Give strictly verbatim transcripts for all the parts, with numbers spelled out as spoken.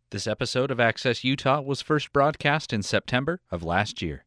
This episode of Access Utah was first broadcast in September of last year.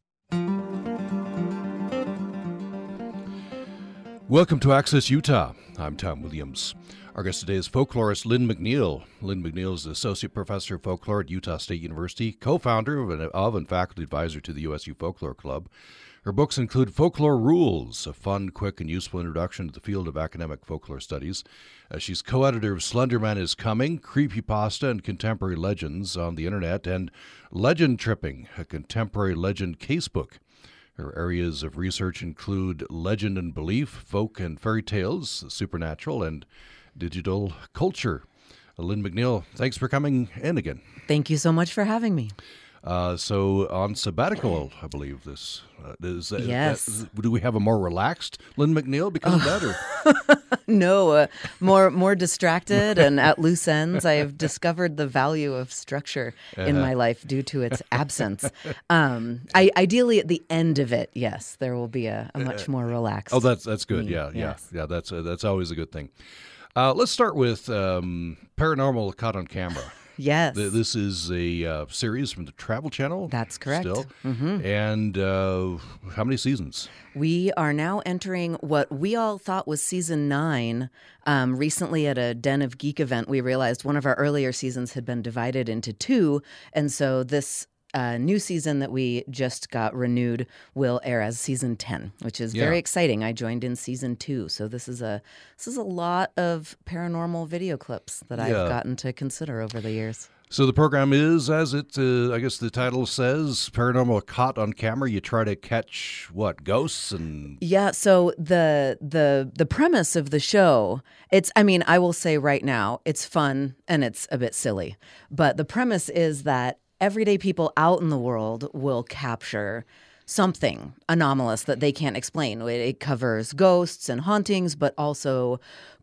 Welcome to Access Utah. I'm Tom Williams. Our guest today is folklorist Lynn McNeil. Lynn McNeil is Associate Professor of Folklore at Utah State University, co-founder of and, of and faculty advisor to the U S U Folklore Club. Her books include Folklore Rules, a fun, quick, and useful introduction to the field of academic folklore studies. Uh, she's co-editor of Slenderman is Coming, Creepypasta and Contemporary Legends on the Internet, and Legend Tripping, a contemporary legend casebook. Her areas of research include legend and belief, folk and fairy tales, supernatural, and digital culture. Uh, Lynn McNeil, thanks for coming in again. Thank you so much for having me. Uh, so on sabbatical, I believe this uh, is. That, yes. That, do we have a more relaxed Lynn McNeil because of that, or no? Uh, more more distracted and at loose ends. I have discovered the value of structure uh-huh. in my life due to its absence. Um, I ideally at the end of it, yes, there will be a, a much more relaxed. Oh, that's that's good. Me. Yeah, yes. yeah, yeah. That's uh, that's always a good thing. Uh, let's start with um, Paranormal Caught on Camera. Yes. This is a uh, series from the Travel Channel. That's correct. Still. Mm-hmm. And uh, how many seasons? We are now entering what we all thought was season nine. Um, recently at a Den of Geek event, we realized one of our earlier seasons had been divided into two. And so this uh, new season that we just got renewed will air as season ten, which is yeah. very exciting. I joined in season two. So this is a this is a lot of paranormal video clips that yeah. I've gotten to consider over the years. So the program is, as it, uh, I guess the title says, Paranormal Caught on Camera. You try to catch, what, ghosts and... Yeah, so the the the premise of the show, it's, I mean, I will say right now, it's fun and it's a bit silly. But the premise is that everyday people out in the world will capture something anomalous that they can't explain. It covers ghosts and hauntings, but also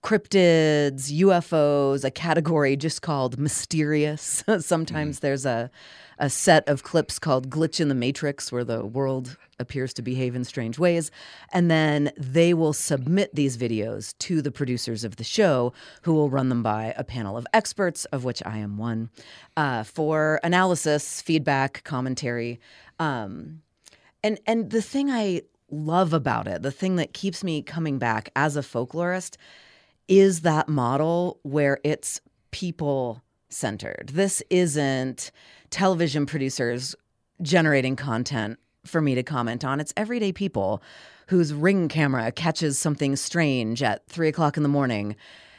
cryptids, U F Os, a category just called mysterious. Sometimes mm. there's a, a set of clips called Glitch in the Matrix, where the world appears to behave in strange ways. And then they will submit these videos to the producers of the show, who will run them by a panel of experts, of which I am one, uh, for analysis, feedback, commentary. Um, and and the thing I love about it, the thing that keeps me coming back as a folklorist, is that model where it's people-centered. This isn't television producers generating content for me to comment on. It's everyday people whose Ring camera catches something strange at three o'clock in the morning,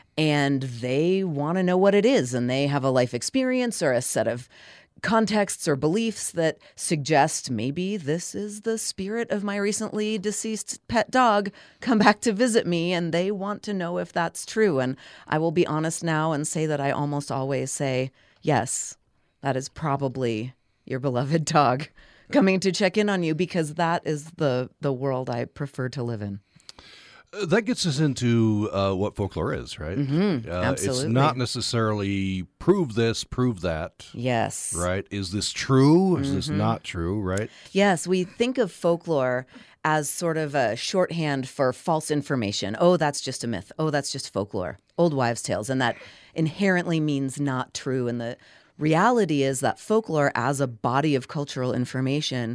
and they want to know what it is, and they have a life experience or a set of contexts or beliefs that suggest maybe this is the spirit of my recently deceased pet dog come back to visit me, and they want to know if that's true. And I will be honest now and say that I almost always say, yes, that is probably your beloved dog coming to check in on you, because that is the the world I prefer to live in. Uh, that gets us into uh, what folklore is, right? Mm-hmm. Uh, Absolutely. It's not necessarily prove this, prove that. Yes. Right? Is this true? Is mm-hmm. this not true? Right? Yes, we think of folklore as sort of a shorthand for false information. Oh, that's just a myth. Oh, that's just folklore. Old wives' tales. And that inherently means not true. And the reality is that folklore as a body of cultural information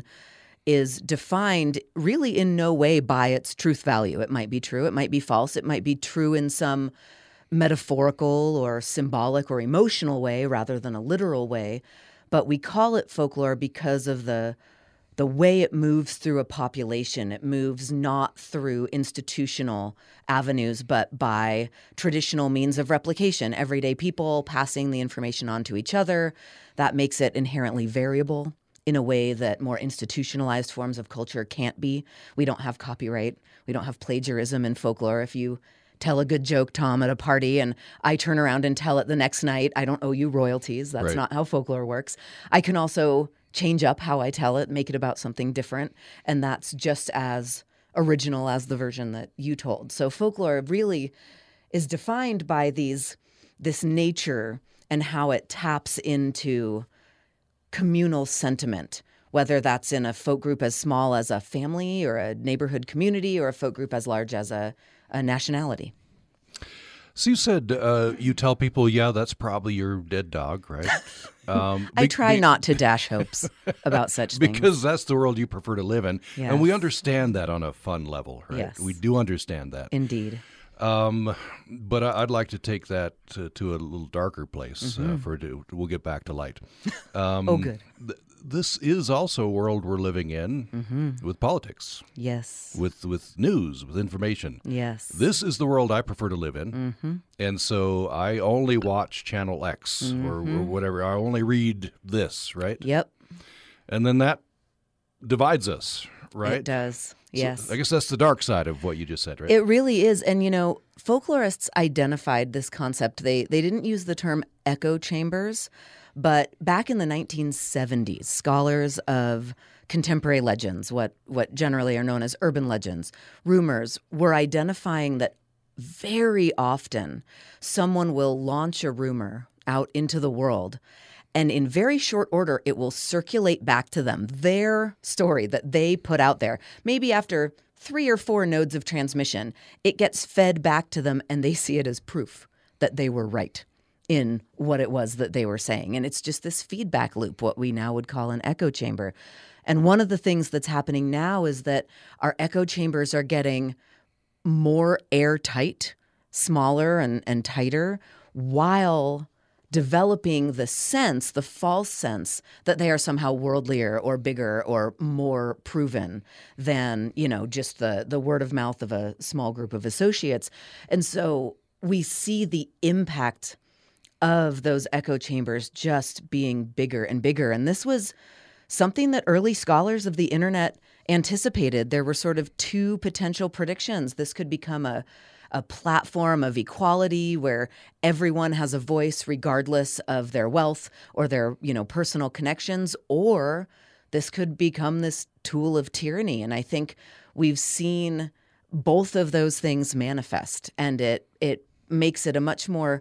is defined really in no way by its truth value. It might be true, it might be false, it might be true in some metaphorical or symbolic or emotional way rather than a literal way. But we call it folklore because of the the way it moves through a population. It moves not through institutional avenues, but by traditional means of replication. Everyday people passing the information on to each other. That makes it inherently variable in a way that more institutionalized forms of culture can't be. We don't have copyright. We don't have plagiarism in folklore. If you tell a good joke, Tom, at a party, and I turn around and tell it the next night, I don't owe you royalties. That's right. not how folklore works. I can also change up how I tell it, make it about something different, and that's just as original as the version that you told. So folklore really is defined by these this nature and how it taps into communal sentiment, whether that's in a folk group as small as a family or a neighborhood community or a folk group as large as a, a nationality. So you said uh, you tell people, yeah, that's probably your dead dog, right? Um, I be- try be- not to dash hopes about such things. Because that's the world you prefer to live in. Yes. And we understand that on a fun level, right? Yes. We do understand that. Indeed. Um, but I- I'd like to take that to, to a little darker place Mm-hmm. uh, for it to, we'll get back to light. Um, Oh, good. Th- this is also a world we're living in Mm-hmm. with politics, Yes. with with news, with information. Yes. This is the world I prefer to live in. Mm-hmm. And so I only watch Channel X or, or whatever. I only read this, right? Yep. And then that divides us, right? It does. So Yes. I guess that's the dark side of what you just said, right? It really is. And, you know, folklorists identified this concept. They they didn't use the term echo chambers, but back in the nineteen seventies, scholars of contemporary legends, what, what generally are known as urban legends, rumors, were identifying that very often someone will launch a rumor out into the world, and in very short order, it will circulate back to them, their story that they put out there. Maybe after three or four nodes of transmission, it gets fed back to them and they see it as proof that they were right in what it was that they were saying. And it's just this feedback loop, what we now would call an echo chamber. And one of the things that's happening now is that our echo chambers are getting more airtight, smaller and, and tighter, while developing the sense, the false sense, that they are somehow worldlier or bigger or more proven than, you know, just the, the word of mouth of a small group of associates. And so we see the impact of those echo chambers just being bigger and bigger. And this was something that early scholars of the internet anticipated. There were sort of two potential predictions. This could become a a platform of equality where everyone has a voice regardless of their wealth or their, you know, personal connections, or this could become this tool of tyranny. And I think we've seen both of those things manifest, and it it makes it a much more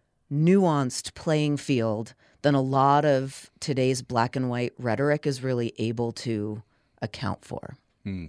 nuanced playing field than a lot of today's black and white rhetoric is really able to account for. Hmm.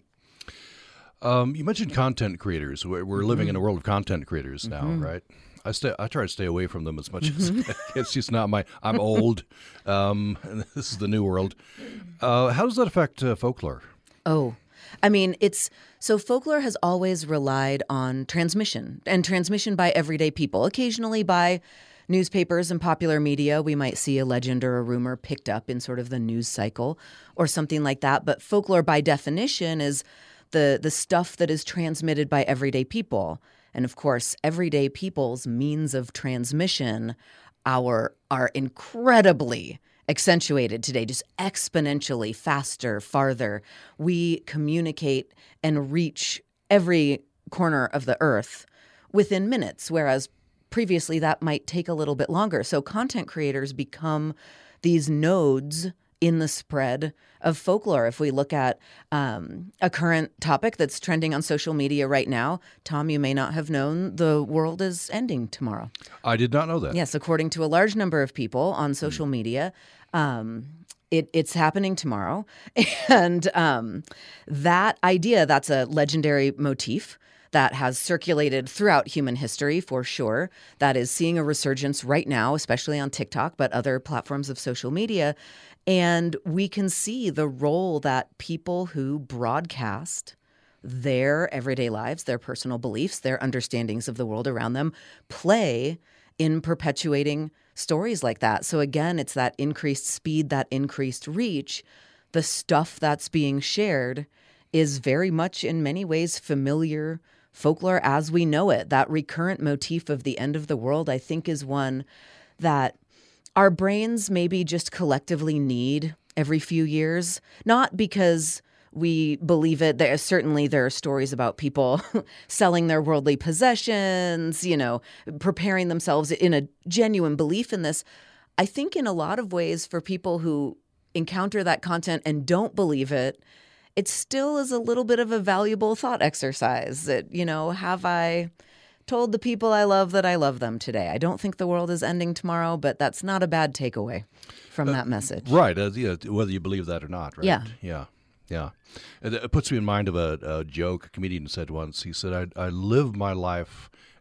Um, you mentioned content creators. We're, we're living in a world of content creators now, Mm-hmm. right? I stay, I try to stay away from them as much as it's just not my. I'm old. Um, and this is the new world. Uh, how does that affect uh, folklore? Oh, I mean, it's so folklore has always relied on transmission, and transmission by everyday people. Occasionally by newspapers and popular media, we might see a legend or a rumor picked up in sort of the news cycle or something like that. But folklore by definition is the the stuff that is transmitted by everyday people. And of course, everyday people's means of transmission are, are incredibly accentuated today, just exponentially faster, farther. We communicate and reach every corner of the earth within minutes, whereas previously that might take a little bit longer. So content creators become these nodes in the spread of folklore. If we look at um, a current topic that's trending on social media right now, Tom, you may not have known the world is ending tomorrow. I did not know that. Yes, according to a large number of people on social mm. media, um, it, it's happening tomorrow. And um, that idea, that's a legendary motif that has circulated throughout human history for sure, that is seeing a resurgence right now, especially on TikTok, but other platforms of social media. And we can see the role that people who broadcast their everyday lives, their personal beliefs, their understandings of the world around them play in perpetuating stories like that. So again, it's that increased speed, that increased reach. The stuff that's being shared is very much in many ways familiar folklore as we know it. That recurrent motif of the end of the world, I think, is one that our brains maybe just collectively need every few years, not because we believe it. There certainly there are stories about people selling their worldly possessions, you know, preparing themselves in a genuine belief in this. I think in a lot of ways for people who encounter that content and don't believe it, it still is a little bit of a valuable thought exercise. That, you know, have I told the people I love that I love them today? I don't think the world is ending tomorrow, but that's not a bad takeaway from uh, that message. Right. Uh, yeah, whether you believe that or not, right? Yeah. Yeah. Yeah. It, it puts me in mind of a, a joke a comedian said once. He said, I, I live my life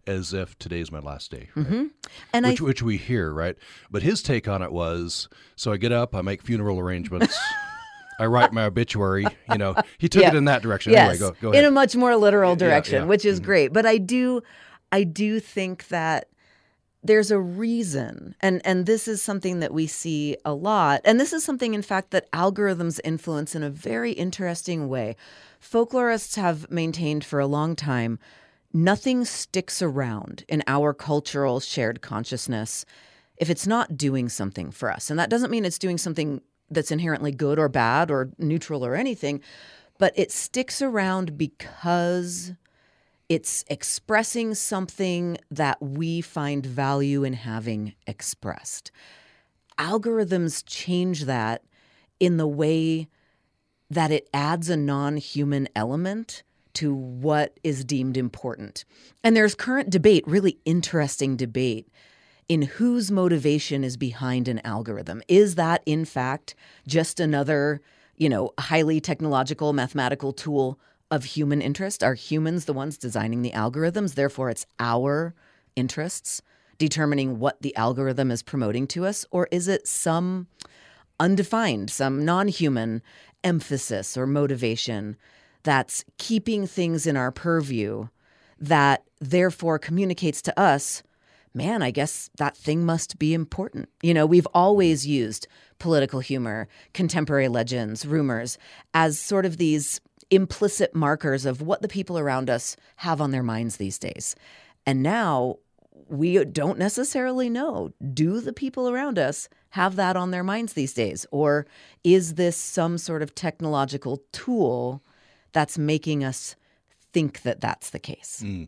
as if today's my last day, right? Mm-hmm. And which, I, which we hear, right? But his take on it was, so I get up, I make funeral arrangements, I write my obituary. You know, he took Yeah. it in that direction. yes, Anyway, go, go ahead. in a much more literal Yeah, direction, yeah. which is Mhm. great. But I do, I do think that there's a reason, and and this is something that we see a lot, and this is something, in fact, that algorithms influence in a very interesting way. Folklorists have maintained for a long time, nothing sticks around in our cultural shared consciousness if it's not doing something for us. And that doesn't mean it's doing something that's inherently good or bad or neutral or anything, but it sticks around because it's expressing something that we find value in having expressed. Algorithms change that in the way that it adds a non-human element to what is deemed important. And there's current debate, really interesting debate, in whose motivation is behind an algorithm. Is that, in fact, just another, you know, highly technological mathematical tool of human interest? Are humans the ones designing the algorithms? Therefore, it's our interests determining what the algorithm is promoting to us? Or is it some undefined, some non-human emphasis or motivation that's keeping things in our purview that therefore communicates to us, man, I guess that thing must be important. You know, we've always used political humor, contemporary legends, rumors as sort of these implicit markers of what the people around us have on their minds these days. And now we don't necessarily know, do the people around us have that on their minds these days? Or is this some sort of technological tool that's making us think that that's the case? Mm.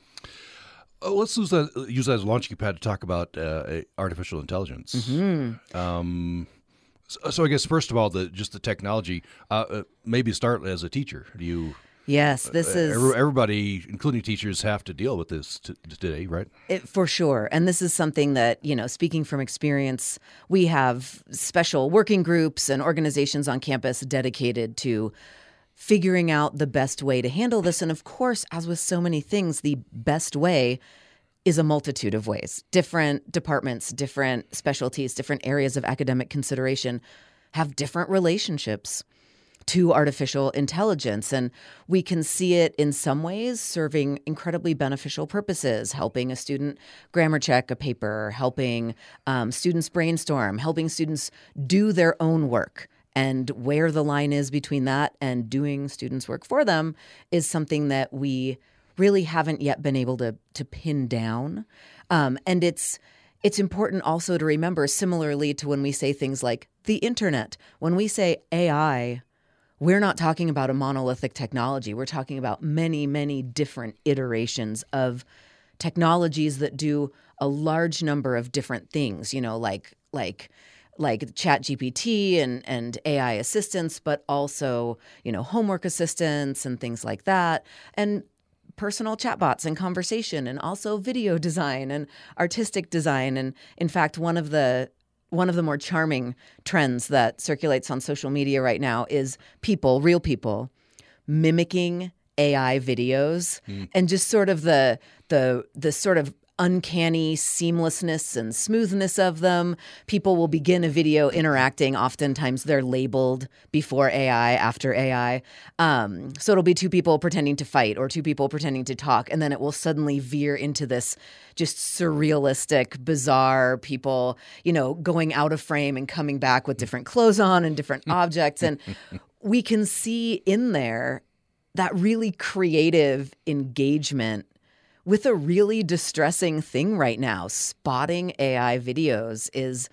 Uh, let's use that, use that as a launching pad to talk about uh, artificial intelligence. Mm-hmm. Um, so, so I guess, first of all, the just the technology, uh, uh, maybe start as a teacher. Do you... Yes, this uh, is... every- Everybody, including teachers, have to deal with this t- today, right? It, for sure. And this is something that, you know, speaking from experience, we have special working groups and organizations on campus dedicated to figuring out the best way to handle this. And of course, as with so many things, the best way is a multitude of ways. Different departments, different specialties, different areas of academic consideration have different relationships to artificial intelligence. And we can see it in some ways serving incredibly beneficial purposes, helping a student grammar check a paper, helping um, students brainstorm, helping students do their own work. And where the line is between that and doing students' work for them is something that we really haven't yet been able to to pin down. Um, and it's it's important also to remember, similarly to when we say things like the internet, when we say A I, we're not talking about a monolithic technology. We're talking about many, many different iterations of technologies that do a large number of different things, you know, like like like ChatGPT and, and A I assistants, but also, you know, homework assistants and things like that. And personal chatbots and conversation, and also video design and artistic design. And in fact, one of the one of the more charming trends that circulates on social media right now is people, real people, mimicking A I videos mm. and just sort of the the the sort of uncanny seamlessness and smoothness of them. People will begin a video interacting. Oftentimes they're labeled before A I, after A I. Um, so it'll be two people pretending to fight or two people pretending to talk. And then it will suddenly veer into this just surrealistic, bizarre people, you know, going out of frame and coming back with different clothes on and different objects. And we can see in there that really creative engagement with a really distressing thing right now. Spotting A I videos is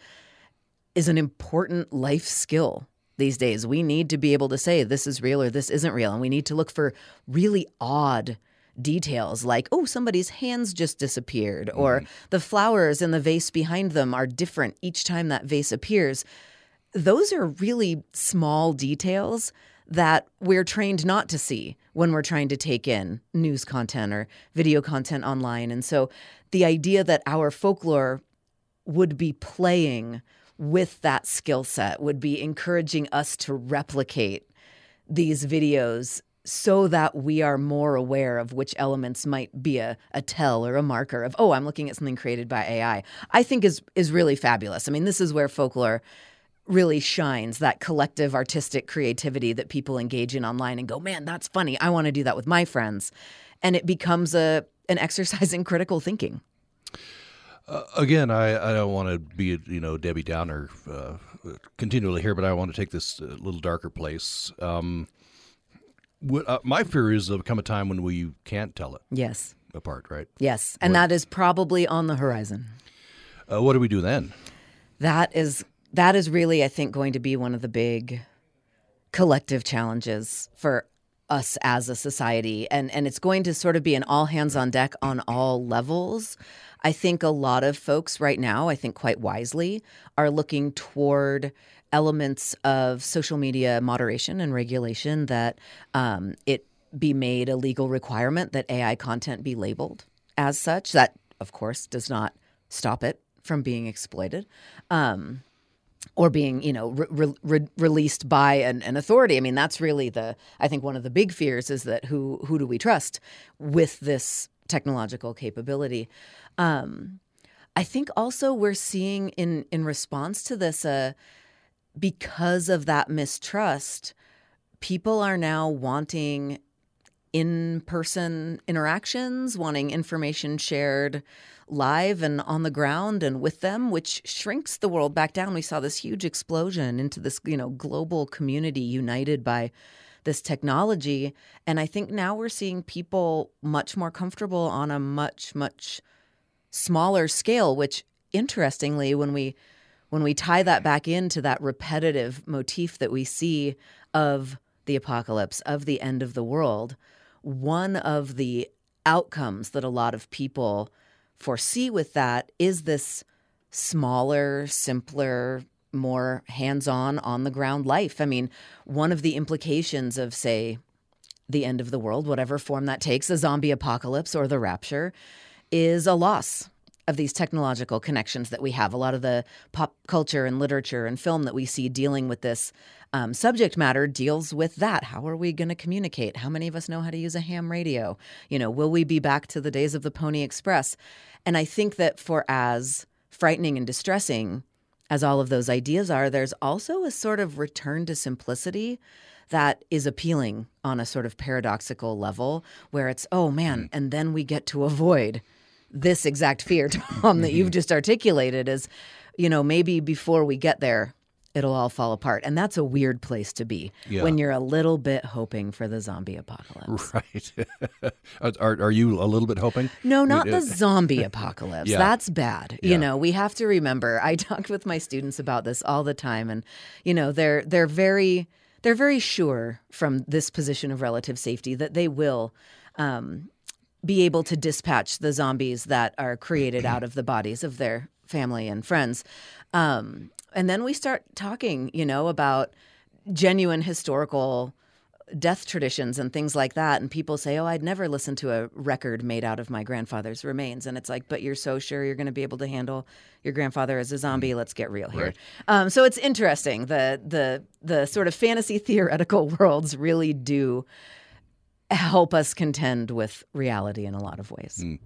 is an important life skill these days. We need to be able to say this is real or this isn't real. And we need to look for really odd details like, oh, somebody's hands just disappeared, mm-hmm. or the flowers in the vase behind them are different each time that vase appears. Those are really small details that we're trained not to see when we're trying to take in news content or video content online. And so the idea that our folklore would be playing with that skill set, would be encouraging us to replicate these videos so that we are more aware of which elements might be a, a tell or a marker of, oh, I'm looking at something created by A I, I think is is really fabulous. I mean, this is where folklore really shines, that collective artistic creativity that people engage in online and go, man, that's funny. I want to do that with my friends. And it becomes a an exercise in critical thinking. Uh, again, I, I don't want to be, you know, Debbie Downer uh, continually here, but I want to take this a little darker place. Um, what, uh, my fear is there'll come a time when we can't tell it Yes. apart, right? Yes. And What- that is probably on the horizon. Uh, what do we do then? That is that is really, I think, going to be one of the big collective challenges for us as a society. And and it's going to sort of be an all hands on deck on all levels. I think a lot of folks right now, I think quite wisely, are looking toward elements of social media moderation and regulation, that um, it be made a legal requirement that A I content be labeled as such. That, of course, does not stop it from being exploited. Um, or being, you know, re- re- released by an, an authority. I mean, that's really the, I think one of the big fears is that who who do we trust with this technological capability? Um, I think also we're seeing in, in response to this, uh, because of that mistrust, people are now wanting in-person interactions, wanting information shared live and on the ground and with them, which shrinks the world back down. We saw this huge explosion into this, you know, global community united by this technology. And I think now we're seeing people much more comfortable on a much, much smaller scale, which interestingly, when we when we tie that back into that repetitive motif that we see of the apocalypse, of the end of the world, one of the outcomes that a lot of people foresee with that is this smaller, simpler, more hands-on, on-the-ground life. I mean, one of the implications of, say, the end of the world, whatever form that takes, a zombie apocalypse or the rapture, is a loss of these technological connections that we have. A lot of the pop culture and literature and film that we see dealing with this um, subject matter deals with that. How are we going to communicate? How many of us know how to use a ham radio? You know, will we be back to the days of the Pony Express? And I think that for as frightening and distressing as all of those ideas are, there's also a sort of return to simplicity that is appealing on a sort of paradoxical level, where it's, oh man, and then we get to avoid this exact fear, Tom, that you've just articulated, is, you know, maybe before we get there, it'll all fall apart. And that's a weird place to be Yeah. when you're a little bit hoping for the zombie apocalypse. Right. are, are you a little bit hoping? No, not Uh, the zombie apocalypse. Yeah. That's bad. Yeah. You know, we have to remember, I talk with my students about this all the time, and, you know, they're they're very they're very sure from this position of relative safety that they will um, be able to dispatch the zombies that are created out of the bodies of their family and friends. Um, and then we start talking, you know, about genuine historical death traditions and things like that. And people say, oh, I'd never listen to a record made out of my grandfather's remains. And it's like, but you're so sure you're going to be able to handle your grandfather as a zombie. Let's get real here. Right. Um, so it's interesting. The, the, the sort of fantasy theoretical worlds really do help us contend with reality in a lot of ways. Mm.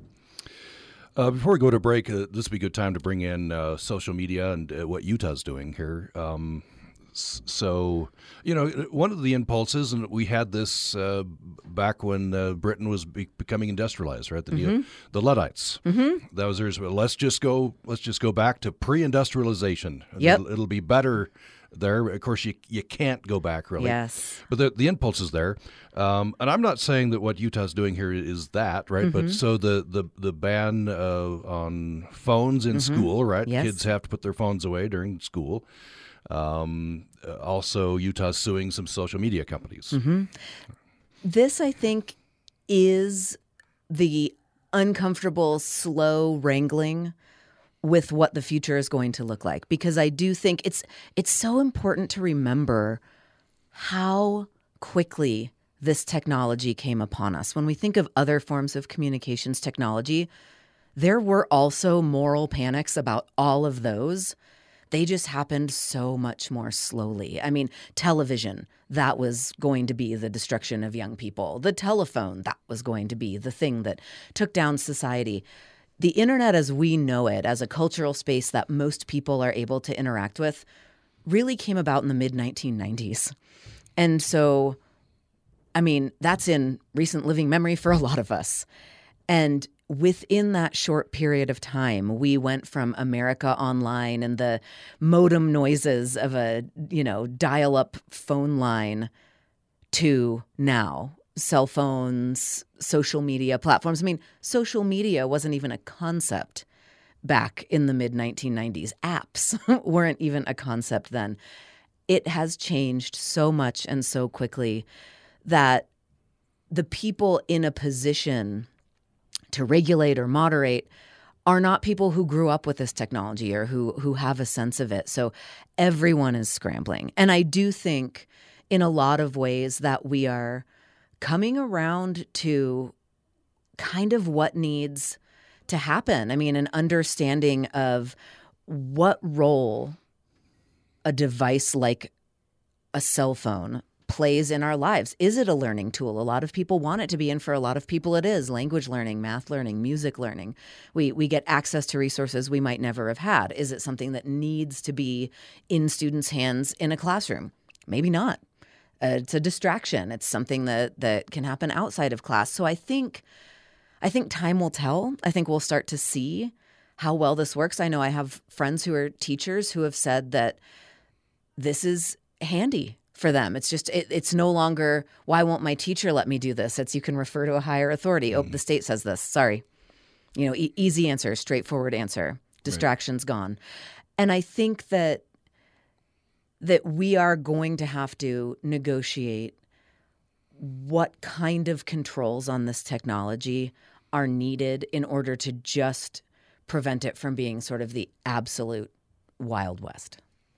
Uh, before we go to break, uh, this would be a good time to bring in uh, social media and uh, what Utah's doing here. Um, s- so, you know, one of the impulses, and we had this uh, back when uh, Britain was be- becoming industrialized, right? The, Mm-hmm. the Luddites. Mm-hmm. That was theirs. Well, let's just go. Let's just go back to pre-industrialization. Yep. It'll, it'll be better there. Of course, you you can't go back really. Yes. But the the impulse is there, um, and I'm not saying that what Utah's doing here is that, right? Mm-hmm. But so the the the ban uh, on phones in school, right? Mm-hmm. Yes. Kids have to put their phones away during school. Um, uh, also, Utah's suing some social media companies. Mm-hmm. This, I think, is the uncomfortable, slow wrangling with what the future is going to look like. Because I do think it's it's so important to remember how quickly this technology came upon us. When we think of other forms of communications technology, there were also moral panics about all of those they just happened so much more slowly. I mean, television, that was going to be the destruction of young people. The telephone, that was going to be the thing that took down society. The internet as we know it, as a cultural space that most people are able to interact with, really came about in the mid nineteen nineties. And so, I mean, that's in recent living memory for a lot of us. And within that short period of time, we went from America Online and the modem noises of a, you know, dial-up phone line to now cell phones, social media platforms. I mean, social media wasn't even a concept back in the mid nineteen nineties. Apps weren't even a concept then. It has changed so much and so quickly that the people in a position to regulate or moderate are not people who grew up with this technology or who who have a sense of it. So everyone is scrambling. And I do think in a lot of ways that we are coming around to kind of what needs to happen. I mean, an understanding of what role a device like a cell phone plays in our lives. Is it a learning tool? A lot of people want it to be, and for a lot of people it is. Language learning, math learning, music learning. We we get access to resources we might never have had. Is it something that needs to be in students' hands in a classroom? Maybe not. Uh, it's a distraction. It's something that that can happen outside of class. So I think I think time will tell. I think we'll start to see how well this works. I know I have friends who are teachers who have said that this is handy for them. It's just, it, it's no longer, why won't my teacher let me do this? It's, you can refer to a higher authority. Mm. Oh, the state says this. Sorry. You know, e- easy answer, straightforward answer. Distractions right. Gone. And I think that that we are going to have to negotiate what kind of controls on this technology are needed in order to just prevent it from being sort of the absolute Wild West.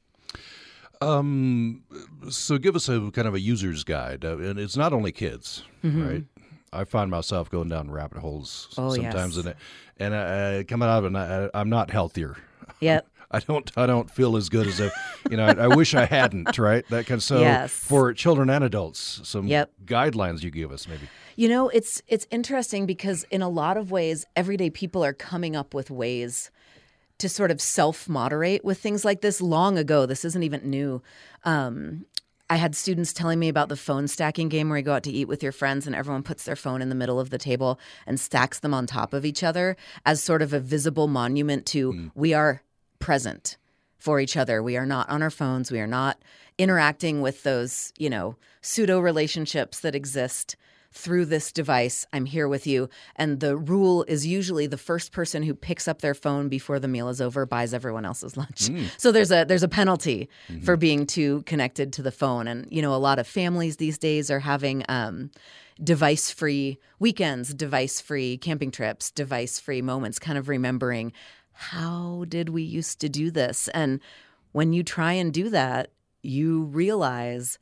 Um, so give us a kind of a user's guide. Uh, and it's not only kids, mm-hmm. right? I find myself going down rabbit holes oh, sometimes, yes. and and I, I come out of it, and I, I'm not healthier. Yep. I don't. I don't feel as good as if, you know. I, I wish I hadn't. Right. That kind of, so yes. for children and adults, some yep. guidelines you give us, maybe. You know, it's it's interesting because in a lot of ways, everyday people are coming up with ways to sort of self-moderate with things like this long ago. This isn't even new. Um, I had students telling me about the phone stacking game where you go out to eat with your friends and everyone puts their phone in the middle of the table and stacks them on top of each other as sort of a visible monument to mm. we are present for each other. We are not on our phones. We are not interacting with those, you know, pseudo relationships that exist through this device. I'm here with you. And the rule is usually the first person who picks up their phone before the meal is over buys everyone else's lunch. Mm. So there's a there's a penalty mm-hmm. for being too connected to the phone. And, you know, a lot of families these days are having um, device-free weekends, device-free camping trips, device-free moments, kind of remembering how did we used to do this? And when you try and do that, you realize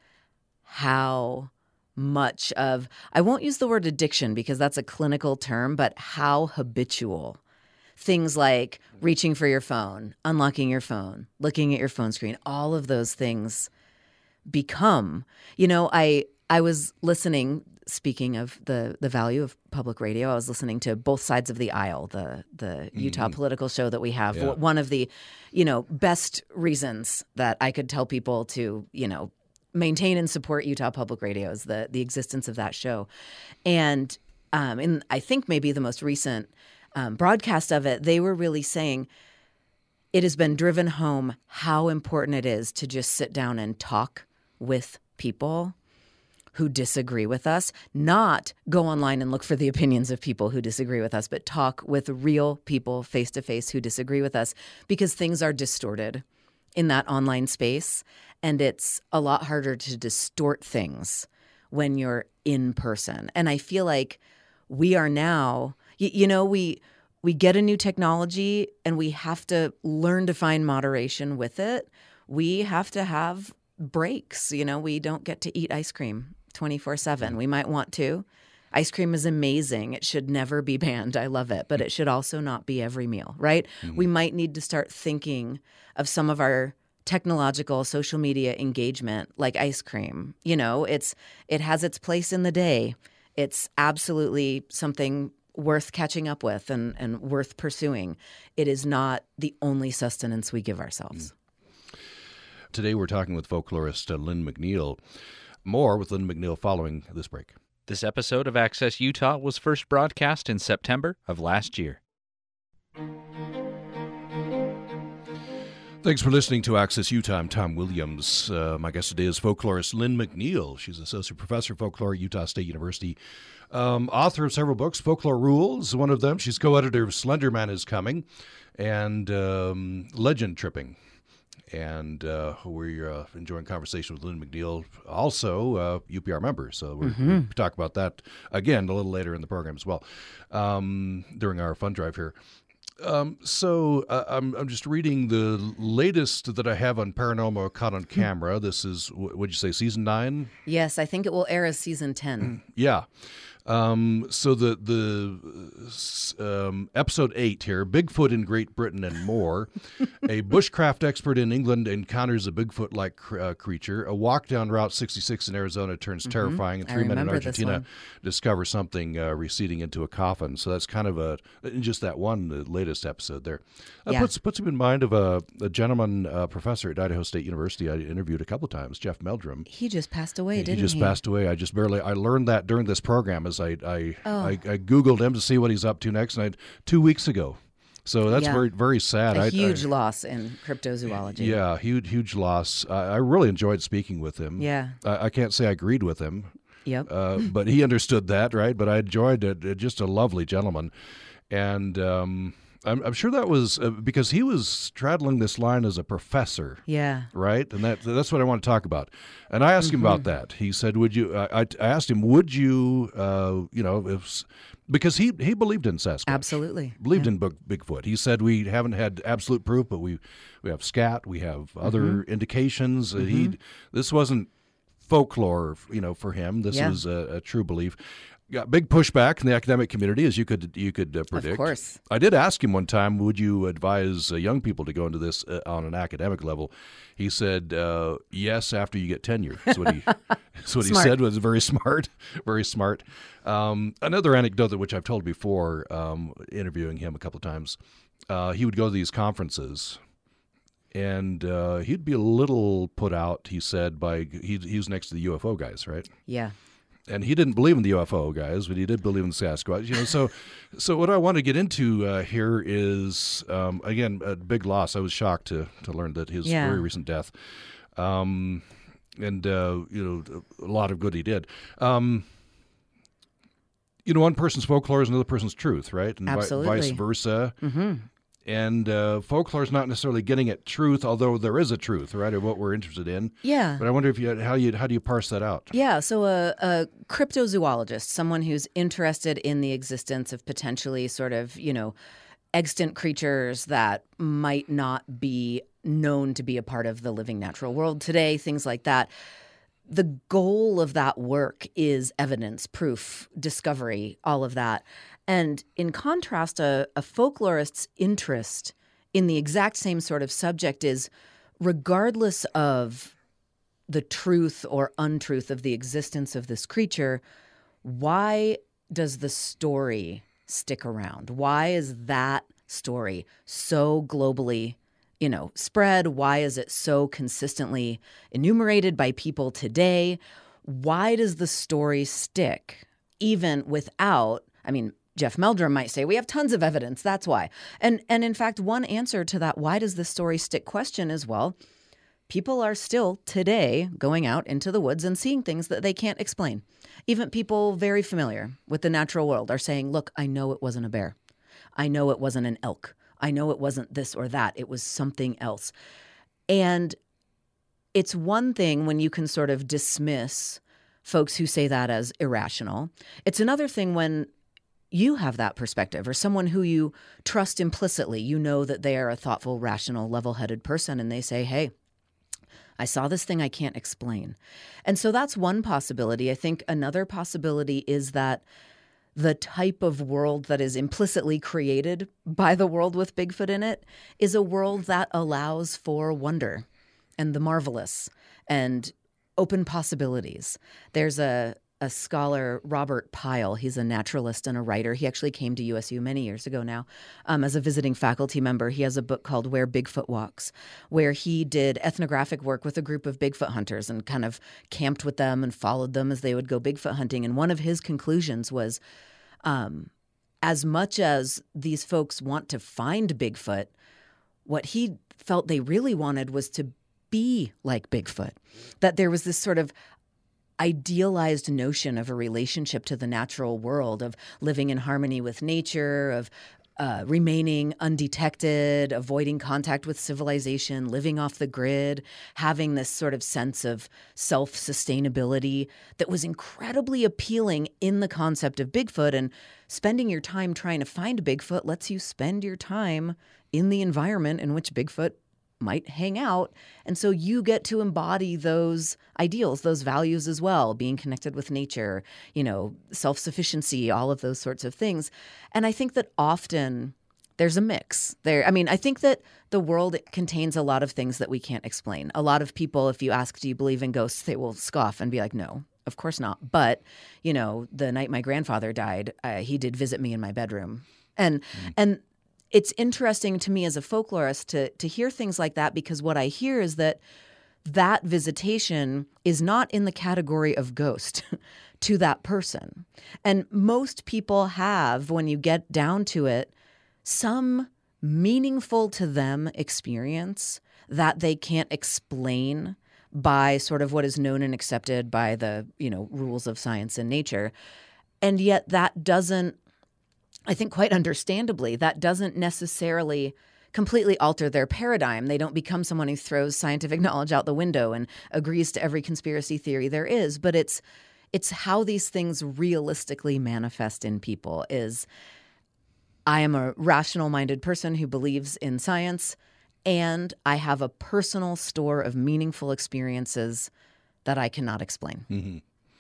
how much of, I won't use the word addiction because that's a clinical term, but how habitual things like reaching for your phone, unlocking your phone, looking at your phone screen, all of those things become. You know, I I was listening, speaking of the the value of public radio, I was listening to Both Sides of the Aisle, the the mm-hmm. Utah political show that we have. Yeah. One of the, you know, best reasons that I could tell people to, you know, maintain and support Utah Public Radio is the the existence of that show. And um, in I think maybe the most recent um, broadcast of it, they were really saying it has been driven home how important it is to just sit down and talk with people who disagree with us, not go online and look for the opinions of people who disagree with us, but talk with real people face to face who disagree with us, because things are distorted in that online space. And it's a lot harder to distort things when you're in person. And I feel like we are now, you, you know, we we get a new technology and we have to learn to find moderation with it. We have to have breaks. You know, we don't get to eat ice cream twenty-four seven. We might want to. Ice cream is amazing. It should never be banned. I love it. But it should also not be every meal, right? Mm-hmm. We might need to start thinking of some of our technological social media engagement like ice cream. You know, it's it has its place in the day. It's absolutely something worth catching up with and, and worth pursuing. It is not the only sustenance we give ourselves. Mm. Today we're talking with folklorist uh, Lynn McNeil. More with Lynn McNeil following this break. This episode of Access Utah was first broadcast in September of last year. Thanks for listening to Access Utah. I'm Tom Williams. Uh, my guest today is folklorist Lynn McNeil. She's Associate Professor of Folklore at Utah State University. Um, author of several books. Folklore Rules, one of them. She's co-editor of Slender Man is Coming and um, Legend Tripping. And uh, we're uh, enjoying conversation with Lynn McNeil, also uh, U P R member. So we're, mm-hmm. we'll talk about that again a little later in the program as well, um, during our fund drive here. Um, so uh, I'm I'm just reading the latest that I have on Paranormal Caught on Camera. This is, what'd you say, season nine? Yes, I think it will air as season ten. Yeah. Um, so the the um, episode eight here, Bigfoot in Great Britain and More. A bushcraft expert in England encounters a Bigfoot-like cr- uh, creature. A walk down Route sixty-six in Arizona turns mm-hmm. terrifying. And three men in Argentina discover something uh, receding into a coffin. So that's kind of a just that one, the latest episode there. Uh, yeah. Puts puts him in mind of a, a gentleman uh, professor at Idaho State University I interviewed a couple times, Jeff Meldrum. He just passed away, didn't he? He just passed away. I just barely I learned that during this program. As I I, oh. I I Googled him to see what he's up to next, and I, two weeks ago. So that's yeah. very very sad. A I, huge I, loss in cryptozoology. Yeah, huge huge loss. I, I really enjoyed speaking with him. Yeah, I, I can't say I agreed with him. Yep. Uh, but he understood that, right? But I enjoyed it. Just a lovely gentleman, and um, I'm, I'm sure that was uh, because he was straddling this line as a professor. Yeah. Right, and that that's what I want to talk about. And I asked mm-hmm. him about that. He said, "Would you?" I, I asked him, "Would you?" Uh, you know, if because he he believed in Sasquatch. Absolutely. Believed yeah. in Bigfoot. He said we haven't had absolute proof, but we we have scat. We have other mm-hmm. indications. Mm-hmm. He this wasn't folklore, you know, for him. This yeah. was a, a true belief. Got big pushback in the academic community, as you could you could uh, predict. Of course. I did ask him one time, would you advise uh, young people to go into this uh, on an academic level? He said, uh, yes, after you get tenure. That's what he, that's what he said. Was very smart, very smart. Um, another anecdote that which I've told before, um, interviewing him a couple of times, uh, he would go to these conferences. And uh, he'd be a little put out, he said, by he, he was next to the U F O guys, right? Yeah. And he didn't believe in the U F O guys, but he did believe in the Sasquatch. You know, so so what I want to get into uh, here is um, again a big loss. I was shocked to to learn that his yeah. very recent death, um, and uh, you know a lot of good he did. Um, you know, one person's folklore is another person's truth, right? And Absolutely. vi- vice versa. Mm-hmm. And uh, folklore is not necessarily getting at truth, although there is a truth, right, of what we're interested in. Yeah. But I wonder if you how you how do you parse that out? Yeah. So a, a cryptozoologist, someone who's interested in the existence of potentially sort of, you know, extant creatures that might not be known to be a part of the living natural world today, things like that. The goal of that work is evidence, proof, discovery, all of that. And in contrast, a, a folklorist's interest in the exact same sort of subject is, regardless of the truth or untruth of the existence of this creature, why does the story stick around? Why is that story so globally, you know, spread? Why is it so consistently enumerated by people today? Why does the story stick even without, I mean, Jeff Meldrum might say, we have tons of evidence, that's why. And and in fact, one answer to that why does the story stick question is, well, people are still today going out into the woods and seeing things that they can't explain. Even people very familiar with the natural world are saying, look, I know it wasn't a bear. I know it wasn't an elk. I know it wasn't this or that. It was something else. And it's one thing when you can sort of dismiss folks who say that as irrational. It's another thing when you have that perspective, or someone who you trust implicitly, you know that they are a thoughtful, rational, level-headed person, and they say, hey, I saw this thing I can't explain. And so that's one possibility. I think another possibility is that the type of world that is implicitly created by the world with Bigfoot in it is a world that allows for wonder and the marvelous and open possibilities. There's a a scholar, Robert Pyle. He's a naturalist and a writer. He actually came to U S U many years ago now um, as a visiting faculty member. He has a book called Where Bigfoot Walks, where he did ethnographic work with a group of Bigfoot hunters and kind of camped with them and followed them as they would go Bigfoot hunting. And one of his conclusions was, um, as much as these folks want to find Bigfoot, what he felt they really wanted was to be like Bigfoot, that there was this sort of idealized notion of a relationship to the natural world, of living in harmony with nature, of uh, remaining undetected, avoiding contact with civilization, living off the grid, having this sort of sense of self-sustainability that was incredibly appealing in the concept of Bigfoot. And spending your time trying to find Bigfoot lets you spend your time in the environment in which Bigfoot might hang out. And so you get to embody those ideals, those values as well, being connected with nature, you know, self-sufficiency, all of those sorts of things. And I think that often there's a mix there. I mean, I think that the world contains a lot of things that we can't explain. A lot of people, if you ask, do you believe in ghosts, they will scoff and be like, no, of course not. But, you know, the night my grandfather died, uh, he did visit me in my bedroom. And, mm. and, It's interesting to me as a folklorist to to hear things like that, because what I hear is that that visitation is not in the category of ghost to that person. And most people have, when you get down to it, some meaningful to them experience that they can't explain by sort of what is known and accepted by the, you know, rules of science and nature. And yet that doesn't, I think quite understandably, that doesn't necessarily completely alter their paradigm. They don't become someone who throws scientific knowledge out the window and agrees to every conspiracy theory there is. But it's it's how these things realistically manifest in people is, I am a rational-minded person who believes in science, and I have a personal store of meaningful experiences that I cannot explain. Mm-hmm.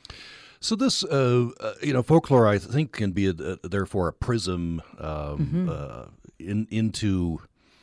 So this, uh, uh, you know, folklore, I think, can be, a, a, therefore, a prism um, mm-hmm. uh, in, into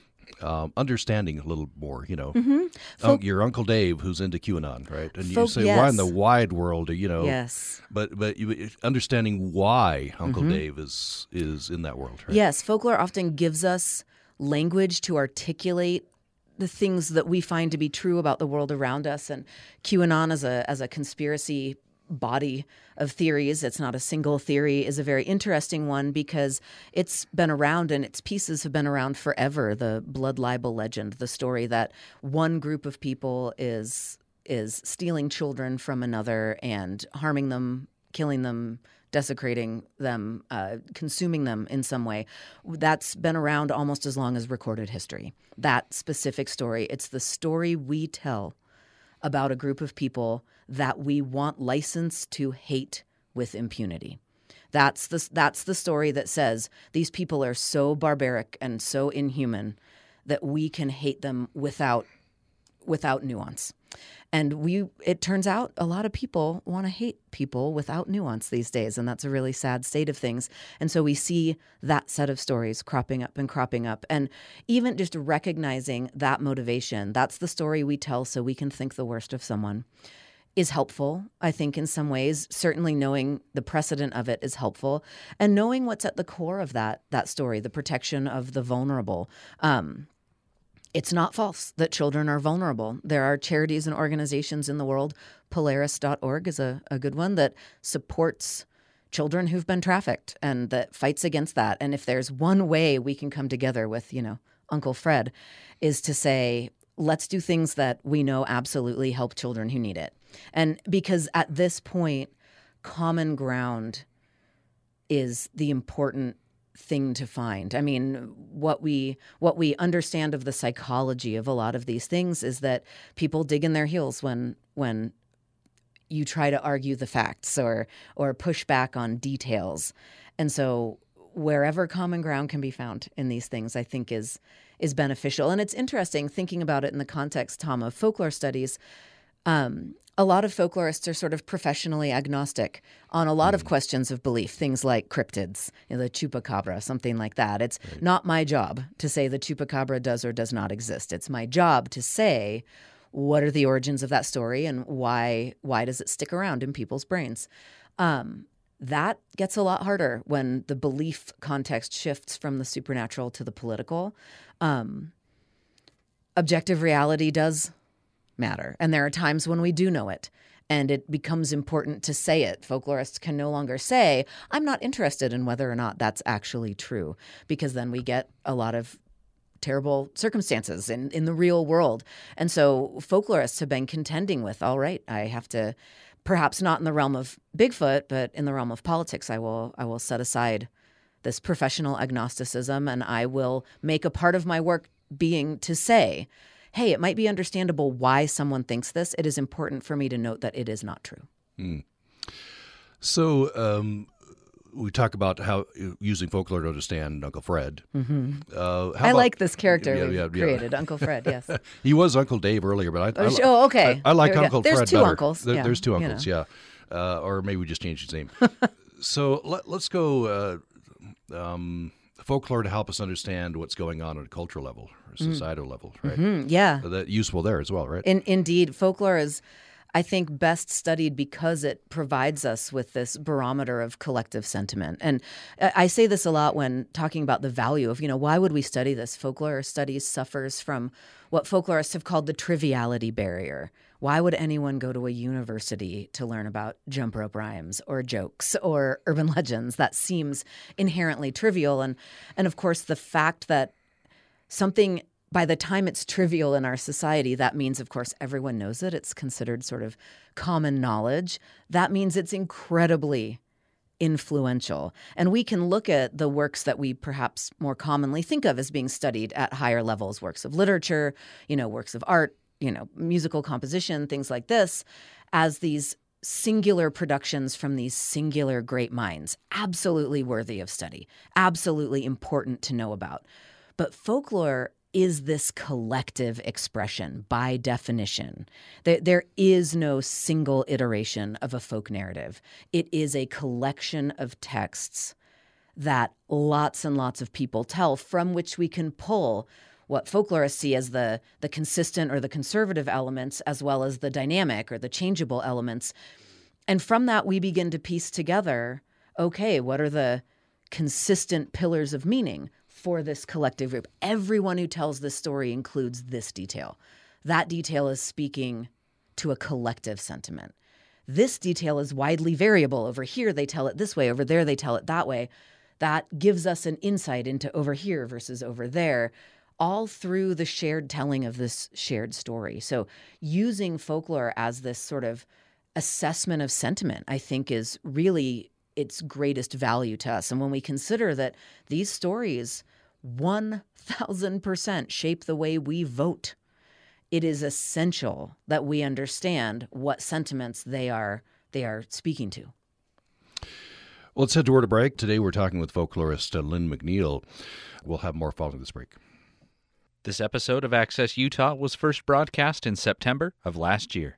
um, understanding a little more, you know. Mm-hmm. Folk- um, your Uncle Dave, who's into QAnon, right? And Folk- you say, yes. why in the wide world, you know. Yes. But but you, understanding why Uncle mm-hmm. Dave is, is in that world, right? Yes, folklore often gives us language to articulate the things that we find to be true about the world around us. And QAnon as a as a conspiracy body of theories, it's not a single theory, is a very interesting one because it's been around and its pieces have been around forever. The blood libel legend, the story that one group of people is is stealing children from another and harming them, killing them, desecrating them, uh, consuming them in some way. That's been around almost as long as recorded history. That specific story, it's the story we tell about a group of people that we want license to hate with impunity. That's the, that's the story that says these people are so barbaric and so inhuman that we can hate them without without nuance. And we it turns out a lot of people want to hate people without nuance these days, and that's a really sad state of things. And so we see that set of stories cropping up and cropping up. And even just recognizing that motivation, that's the story we tell so we can think the worst of someone, is helpful, I think, in some ways. Certainly knowing the precedent of it is helpful. And knowing what's at the core of that that story, the protection of the vulnerable. Um It's not false that children are vulnerable. There are charities and organizations in the world. Polaris dot org is a, a good one that supports children who've been trafficked and that fights against that. And if there's one way we can come together with, you know, Uncle Fred, is to say, let's do things that we know absolutely help children who need it. And because at this point, common ground is the important thing to find. I mean, what we what we understand of the psychology of a lot of these things is that people dig in their heels when when you try to argue the facts or or push back on details. And so wherever common ground can be found in these things, I think is is beneficial. And it's interesting thinking about it in the context, Tom, of folklore studies. Um, a lot of folklorists are sort of professionally agnostic on a lot mm. of questions of belief, things like cryptids, you know, the chupacabra, something like that. It's right. not my job to say the chupacabra does or does not exist. It's my job to say what are the origins of that story and why why does it stick around in people's brains. Um, that gets a lot harder when the belief context shifts from the supernatural to the political. Um, objective reality does matter. And there are times when we do know it, and it becomes important to say it. Folklorists can no longer say, I'm not interested in whether or not that's actually true, because then we get a lot of terrible circumstances in, in the real world. And so folklorists have been contending with, all right, I have to, perhaps not in the realm of Bigfoot, but in the realm of politics, I will I will set aside this professional agnosticism, and I will make a part of my work being to say, hey, it might be understandable why someone thinks this. It is important for me to note that it is not true. Mm. So um, we talk about how using folklore to understand Uncle Fred. Mm-hmm. Uh, how I about, like this character yeah, we yeah, created, yeah. Uncle Fred, yes. He was Uncle Dave earlier, but I, I, oh, okay. I, I like Uncle There's Fred two better. uncles. There, yeah, there's two uncles, you know. yeah. Uh, or maybe we just changed his name. So let, let's go uh, um, folklore to help us understand what's going on at a cultural level or societal mm. level, right? Mm-hmm. Yeah. So that's useful there as well, right? In, indeed. Folklore is, I think, best studied because it provides us with this barometer of collective sentiment. And I say this a lot when talking about the value of, you know, why would we study this? Folklore studies suffers from what folklorists have called the triviality barrier. Why would anyone go to a university to learn about jump rope rhymes or jokes or urban legends? That seems inherently trivial. And, and of course, the fact that something, by the time it's trivial in our society, that means, of course, everyone knows it. It's considered sort of common knowledge. That means it's incredibly influential. And we can look at the works that we perhaps more commonly think of as being studied at higher levels, works of literature, you know, works of art, you know, musical composition, things like this, as these singular productions from these singular great minds, absolutely worthy of study, absolutely important to know about. But folklore is this collective expression by definition. There, there is no single iteration of a folk narrative. It is a collection of texts that lots and lots of people tell, from which we can pull what folklorists see as the, the consistent or the conservative elements, as well as the dynamic or the changeable elements. And from that, we begin to piece together, okay, what are the consistent pillars of meaning for this collective group? Everyone who tells this story includes this detail. That detail is speaking to a collective sentiment. This detail is widely variable. Over here, they tell it this way. Over there, they tell it that way. That gives us an insight into over here versus over there, all through the shared telling of this shared story. So using folklore as this sort of assessment of sentiment, I think, is really its greatest value to us. And when we consider that these stories one thousand percent shape the way we vote, it is essential that we understand what sentiments they are they are speaking to. Well, let's head toward a break. Today we're talking with folklorist uh, Lynn McNeil. We'll have more following this break. This episode of Access Utah was first broadcast in September of last year.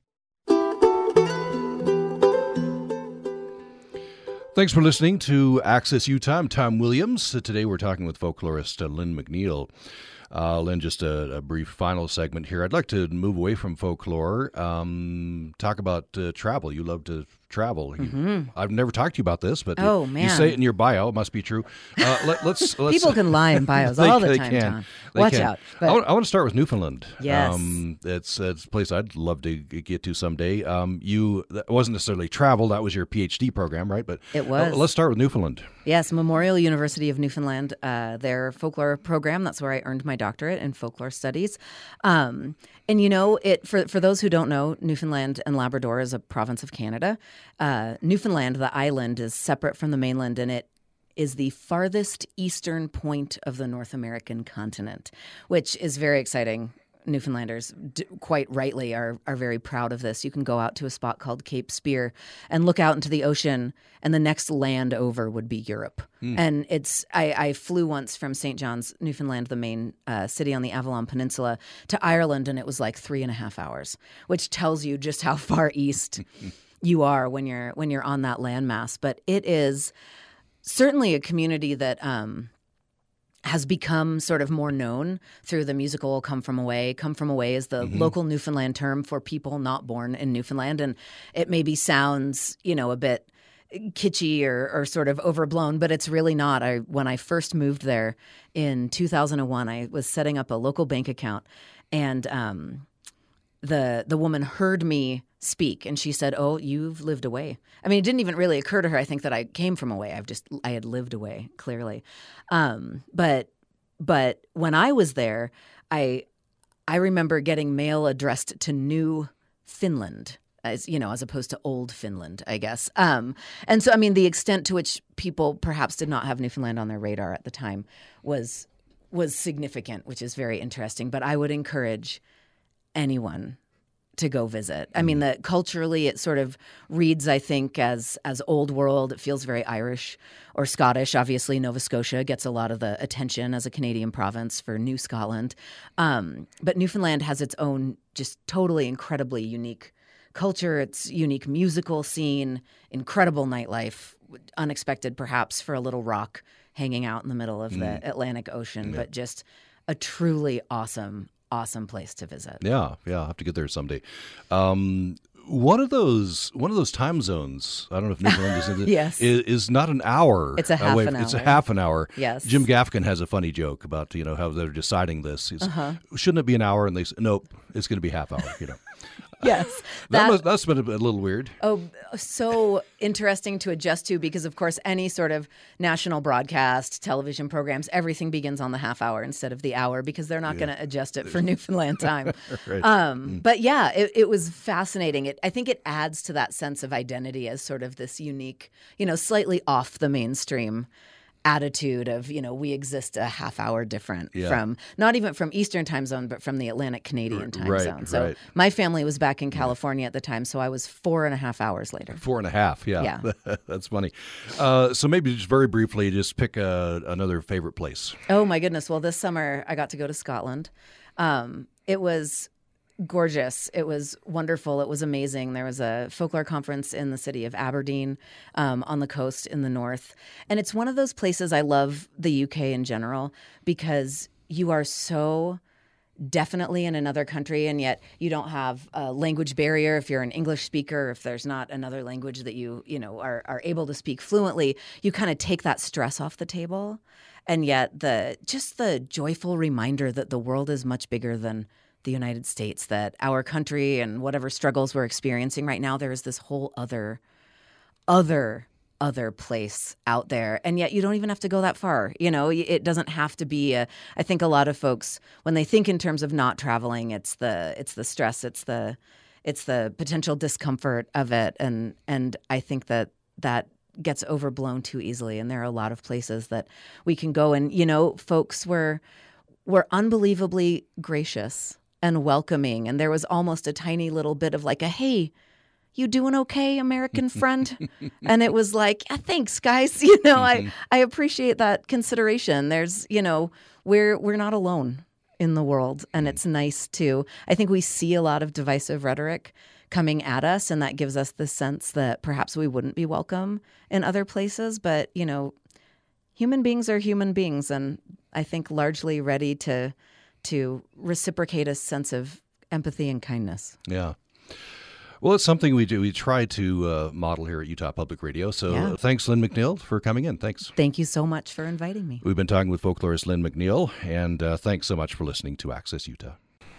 Thanks for listening to Access Utah. I'm Tom Williams. Uh, today we're talking with folklorist uh, Lynn McNeil. Uh, Lynn, just a, a brief final segment here. I'd like to move away from folklore, um, talk about uh, travel. You love to travel. You, mm-hmm. I've never talked to you about this, but oh, you, man. you say it in your bio. It must be true. Uh, let, let's, let's People can lie in bios they, all the they time, can. Tom. They Watch can. out. But... I, want, I want to start with Newfoundland. Yes. Um, it's, it's a place I'd love to get to someday. Um, you that wasn't necessarily travel. That was your P H D program, right? But it was. Uh, let's start with Newfoundland. Yes, Memorial University of Newfoundland, uh, their folklore program. That's where I earned my doctorate in folklore studies. Um, and, you know, it for, for those who don't know, Newfoundland and Labrador is a province of Canada. Uh, Newfoundland, the island, is separate from the mainland, and it is the farthest eastern point of the North American continent, which is very exciting. Newfoundlanders, d- quite rightly, are are very proud of this. You can go out to a spot called Cape Spear and look out into the ocean, and the next land over would be Europe. Mm. And it's I, I flew once from Saint John's, Newfoundland, the main uh, city on the Avalon Peninsula, to Ireland, and it was like three and a half hours, which tells you just how far east you are when you're when you're on that landmass. But it is certainly a community that um, has become sort of more known through the musical Come From Away. Come From Away is the mm-hmm. local Newfoundland term for people not born in Newfoundland. And it maybe sounds, you know, a bit kitschy or, or sort of overblown, but it's really not. I When I first moved there in two thousand one, I was setting up a local bank account, and um, the the woman heard me speak, and she said, "Oh, you've lived away." I mean, it didn't even really occur to her, I think, that I came from away. I've just I had lived away, clearly. Um, but but when I was there, I I remember getting mail addressed to New Finland, as you know, as opposed to Old Finland, I guess. Um, and so, I mean, the extent to which people perhaps did not have Newfoundland on their radar at the time was was significant, which is very interesting. But I would encourage anyone to go visit. I mean, the culturally it sort of reads, I think, as as old world. It feels very Irish or Scottish. Obviously, Nova Scotia gets a lot of the attention as a Canadian province for New Scotland. Um, but Newfoundland has its own just totally incredibly unique culture, its unique musical scene, incredible nightlife, unexpected perhaps for a little rock hanging out in the middle of mm. the Atlantic Ocean, yeah. but just a truly awesome Awesome place to visit. Yeah, yeah, I'll have to get there someday. Um, one of those, one of those time zones. I don't know if Newfoundland is, in the, yes. is is not an hour. It's a half away. an hour. It's a half an hour. Yes. Jim Gaffigan has a funny joke about you know how they're deciding this. He's, uh-huh. Shouldn't it be an hour? And they say, nope, it's going to be half hour. You know. Yes. That, that must, that's been a, a little weird. Oh, so interesting to adjust to because, of course, any sort of national broadcast, television programs, everything begins on the half hour instead of the hour because they're not yeah. going to adjust it for Newfoundland time. right. um, mm. But yeah, it, it was fascinating. It, I think it adds to that sense of identity as sort of this unique, you know, slightly off the mainstream attitude of, you know, we exist a half hour different yeah. from, not even from Eastern time zone, but from the Atlantic Canadian time right, zone. So right. my family was back in California yeah. at the time, so I was four and a half hours later. Four and a half, yeah. yeah. That's funny. Uh, so maybe just very briefly, just pick a, another favorite place. Oh, my goodness. Well, this summer I got to go to Scotland. Um, it was gorgeous. It was wonderful. It was amazing. There was a folklore conference in the city of Aberdeen um, on the coast in the north. And it's one of those places I love the U K in general because you are so definitely in another country, and yet you don't have a language barrier if you're an English speaker, if there's not another language that you, you know, are, are able to speak fluently, you kind of take that stress off the table. And yet the just the joyful reminder that the world is much bigger than the United States, that our country and whatever struggles we're experiencing right now, there is this whole other, other, other place out there. And yet you don't even have to go that far. You know, it doesn't have to be a, I think a lot of folks, when they think in terms of not traveling, it's the, it's the stress, it's the, it's the potential discomfort of it. And, and I think that that gets overblown too easily. And there are a lot of places that we can go. And, you know, folks were, were unbelievably gracious and welcoming. And there was almost a tiny little bit of like a, hey, you doing okay, American friend? And it was like, yeah, thanks, guys. You know, I, I appreciate that consideration. There's, you know, we're we're not alone in the world. And it's nice to, I think we see a lot of divisive rhetoric coming at us. And that gives us the sense that perhaps we wouldn't be welcome in other places. But, you know, human beings are human beings. And I think largely ready to to reciprocate a sense of empathy and kindness. Yeah. Well, it's something we do. We try to uh, model here at Utah Public Radio. So yeah. thanks, Lynn McNeil, for coming in. Thanks. Thank you so much for inviting me. We've been talking with folklorist Lynn McNeil, and uh, thanks so much for listening to Access Utah.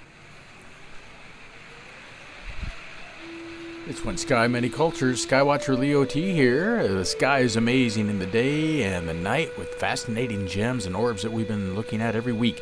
It's One Sky, Many Cultures. Skywatcher Leo T here. The sky is amazing in the day and the night with fascinating gems and orbs that we've been looking at every week.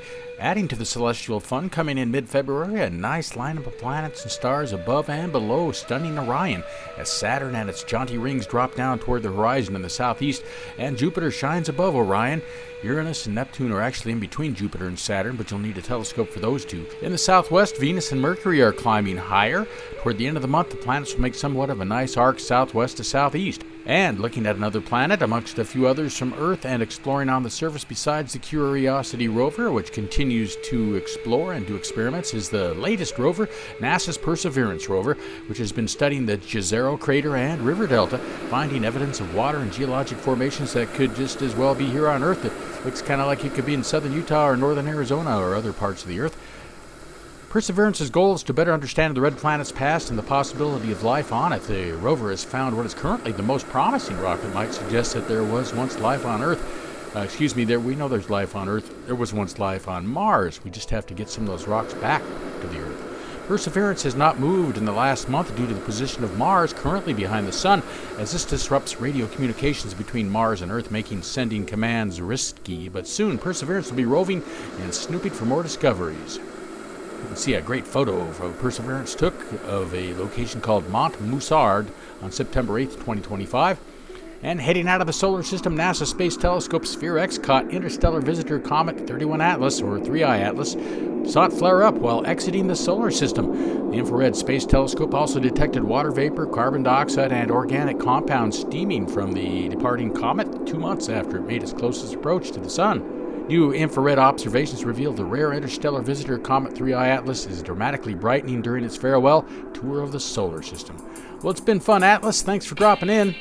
Adding to the celestial fun, coming in mid-February, a nice lineup of planets and stars above and below stunning Orion, as Saturn and its jaunty rings drop down toward the horizon in the southeast, and Jupiter shines above Orion. Uranus and Neptune are actually in between Jupiter and Saturn, but you'll need a telescope for those two. In the southwest, Venus and Mercury are climbing higher. Toward the end of the month, the planets will make somewhat of a nice arc southwest to southeast. And looking at another planet amongst a few others from Earth and exploring on the surface besides the Curiosity rover, which continues to explore and do experiments, is the latest rover, NASA's Perseverance rover, which has been studying the Jezero crater and river delta, finding evidence of water and geologic formations that could just as well be here on Earth. It looks kind of like it could be in southern Utah or northern Arizona or other parts of the Earth. Perseverance's goal is to better understand the red planet's past and the possibility of life on it. The rover has found what is currently the most promising rock that might suggest that there was once life on Earth. Uh, excuse me, there we know there's life on Earth. There was once life on Mars. We just have to get some of those rocks back to the Earth. Perseverance has not moved in the last month due to the position of Mars currently behind the Sun, as this disrupts radio communications between Mars and Earth, making sending commands risky. But soon, Perseverance will be roving and snooping for more discoveries. You can see a great photo of Perseverance took of a location called Mont Musard on September eighth, twenty twenty-five. And heading out of the solar system, NASA Space Telescope Sphere-X caught interstellar visitor comet thirty-one Atlas, or three I Atlas, saw it flare up while exiting the solar system. The infrared space telescope also detected water vapor, carbon dioxide, and organic compounds steaming from the departing comet two months after it made its closest approach to the Sun. New infrared observations revealed the rare interstellar visitor comet three I Atlas is dramatically brightening during its farewell tour of the solar system. Well, it's been fun, Atlas. Thanks for dropping in.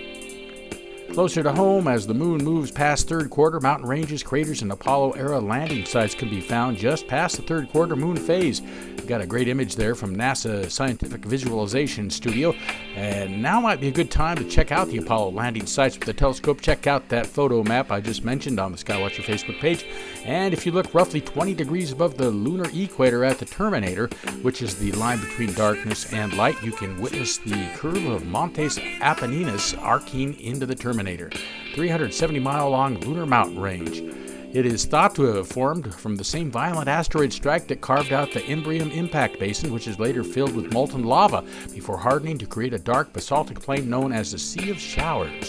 Closer to home, as the moon moves past third quarter, mountain ranges, craters, and Apollo-era landing sites can be found just past the third quarter moon phase. We've got a great image there from NASA Scientific Visualization Studio, and now might be a good time to check out the Apollo landing sites with the telescope. Check out that photo map I just mentioned on the Skywatcher Facebook page. And if you look roughly twenty degrees above the lunar equator at the Terminator, which is the line between darkness and light, you can witness the curve of Montes Apenninus arcing into the Terminator, three hundred seventy mile long lunar mountain range. It is thought to have formed from the same violent asteroid strike that carved out the Imbrium impact basin, which is later filled with molten lava before hardening to create a dark basaltic plain known as the Sea of Showers.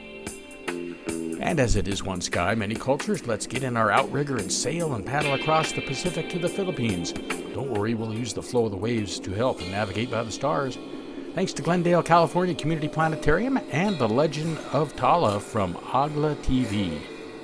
And as it is one sky, many cultures, let's get in our outrigger and sail and paddle across the Pacific to the Philippines. Don't worry, we'll use the flow of the waves to help and navigate by the stars. Thanks to Glendale, California Community Planetarium and The Legend of Tala from Agla T V.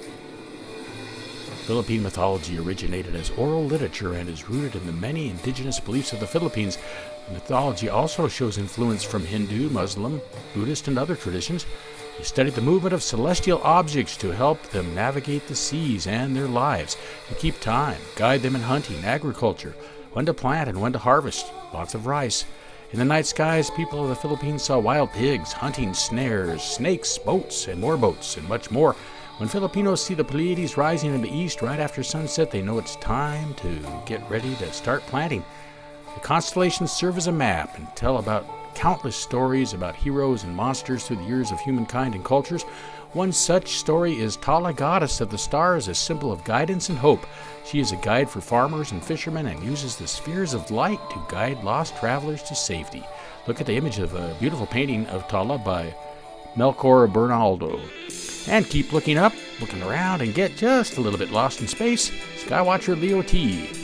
Philippine mythology originated as oral literature and is rooted in the many indigenous beliefs of the Philippines. The mythology also shows influence from Hindu, Muslim, Buddhist, and other traditions. They studied the movement of celestial objects to help them navigate the seas and their lives, to keep time, guide them in hunting, agriculture, when to plant and when to harvest, lots of rice. In the night skies, people of the Philippines saw wild pigs, hunting snares, snakes, boats, and more boats, and much more. When Filipinos see the Pleiades rising in the east right after sunset, they know it's time to get ready to start planting. The constellations serve as a map and tell about countless stories about heroes and monsters through the years of humankind and cultures. One such story is Tala, Goddess of the Stars, a symbol of guidance and hope. She is a guide for farmers and fishermen and uses the spheres of light to guide lost travelers to safety. Look at the image of a beautiful painting of Tala by Melchor Bernaldo. And keep looking up, looking around, and get just a little bit lost in space. Skywatcher Leo T.